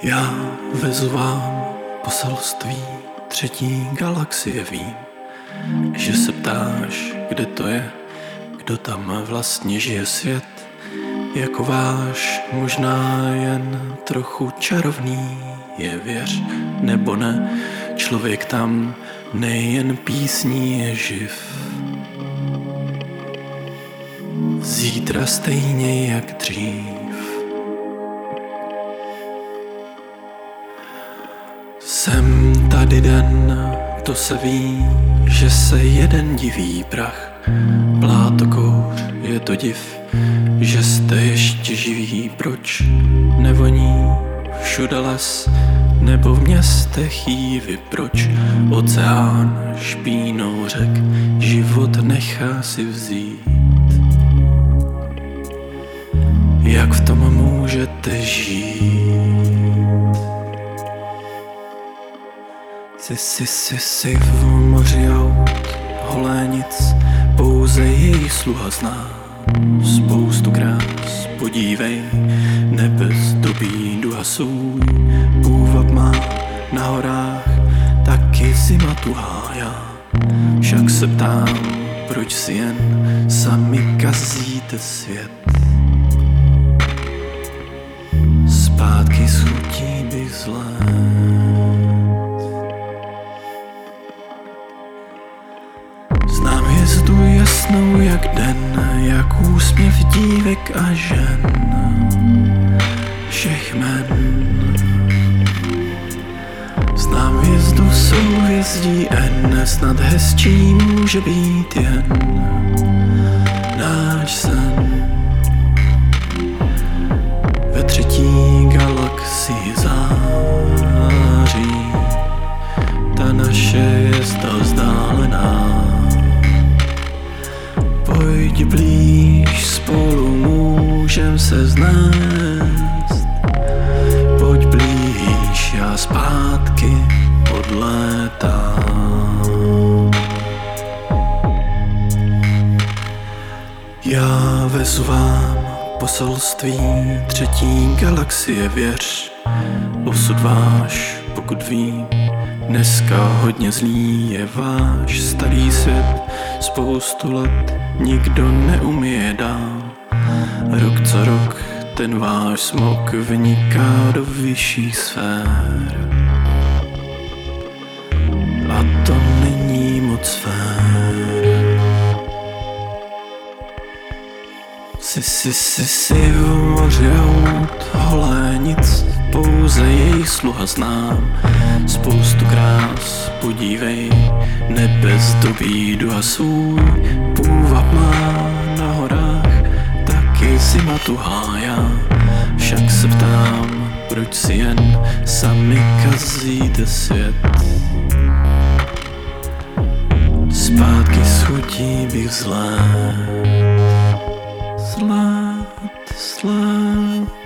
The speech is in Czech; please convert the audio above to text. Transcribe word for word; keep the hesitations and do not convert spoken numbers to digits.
Já vezu vám poselství třetí galaxie, vím, že se ptáš, kde to je, kdo tam vlastně žije svět, jako váš, možná jen trochu čarovný je, věř nebo ne, člověk tam nejen písní je živ. Zítra stejně jak dřív. Jsem tady den, to se ví, že se jeden diví prach. Plátokouř, je to div, že jste ještě živí. Proč nevoní všude les, nebo v městech jívy? Proč oceán špínou řek život nechá si vzít? Jak v tom můžete žít? Si, si, si, si v moři aut, holénic, pouze její sluha zná spoustu krás. Podívej, nebe zdobí duha svůj, půvab má na horách, taky zima tuhá. Já však se ptám, proč si jen sami kazíte svět? Zpátky s chutí bych zlet. Znám hvězdu jasnou jak den, jak úsměv dívek a žen, všech men. Znám hvězdu souhvězdí N, snad hezčí může být jen náš sen. Ve třetí galaxii září ta naše hvězda vzdálená. Pojď blíž, spolu můžem se znést. Pojď blíž, já zpátky odlétám. Já vezu vám poselství třetí galaxie, věř, osud váš, pokud vím, dneska hodně zlý je váš starý svět. Spoustu let nikdo neumí dál, rok co rok ten váš smog vyniká do vyšších sfér. A to není moc fér. Si, si, si, si v moři aut, holénic, pouze jejich sluha znám spoustu krás. Podívej, nebe zdobí duha svůj, půvab má na horách, taky zima tuhá. Já však se ptám, proč si jen sami kazíte svět? Zpátky s chutí bych zlét, zlét, zlét.